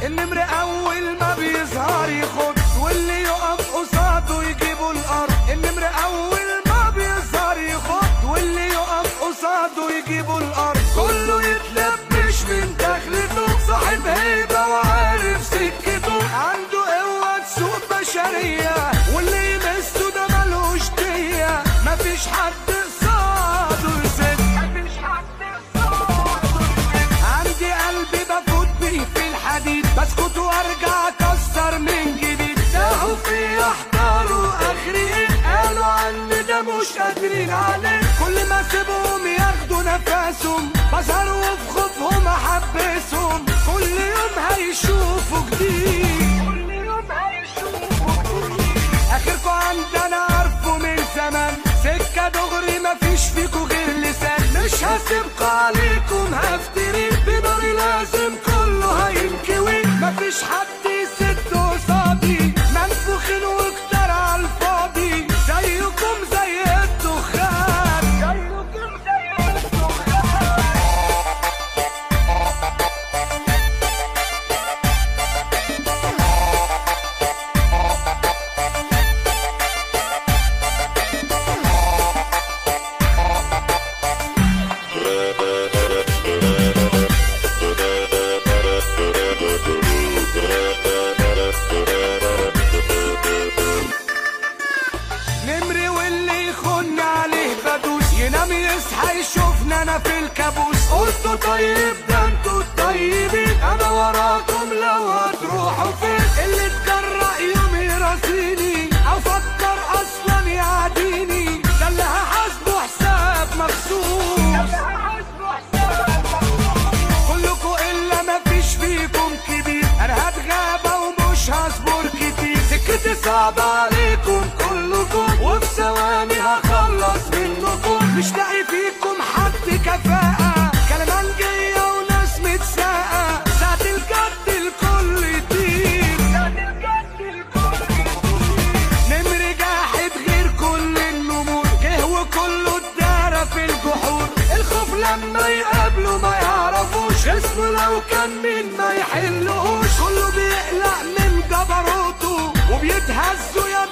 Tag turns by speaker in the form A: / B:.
A: النمر اول ما بيظهر يخد، واللي يقف قصاده يجيبوا الارض. النمر اول ما بيظهر يخد، واللي يقف قصاده يجيبوا الارض. كله يتلبش من دخلته، صاحب هيبه وعارف سكته، عنده قوه تسوق بشريه، واللي يمسه ده ملوش ديه. مفيش حد قصاده يسد، مفيش حد قصاده يسد. عندي قلبي بفوت بيه في الحديد، بسكت وارجع اكسر من جديد. ساهوا فيا احتاروا اخري ايه، قالوا عني ده مش قادرين عليه. كل ما اسيبهم ياخدوا نفسهم، بظهر وفي خوفهم احبسهم. كل يوم هيشوفوا جديد، كل يوم هيشوفوا جديد. اخركوا عندنا عارفه من زمان، سكه دغري مفيش فيكوا غير لسان. مش هسيبكوا عليكم هفتري، بناري لازم كله هينكوي. مفيش حد يسد قصادي، منفوخين وكتار عالفاضي. زيكم زي الدخان، زيكم زي الدخان. نمري واللي يخن عليه بدوس، ينام يصحى يشوفنا انا في الكابوس. قلتوا طيب ده انتوا الطيبين، انا وراكم لو هتروحوا فين. اللي اتجرأ يوم يراسيني، او فكر اصلا يعاديني، ده اللي هحاسبه حساب مخصوص. كلكوا الا مفيش فيكم كبير، انا هتغابى ومش هصبر كتير. سكتي صعبة عليكم كلكم، وفي ثواني هخلص منكم. مش لاقي فيكم حد كفاءة، كلامنجية وناس متساقة. ساعة الجد الكل يطير، ساعة الجد الكل يطير. نمر جاحد غير كل النمور، جه وكله اتدارى في الجحور. الخوف لما يقابله ما يعرفوش، خصمه لو كان مين ما يحلهوش. كله بيقلق من جبروته، وبيتهزوا يا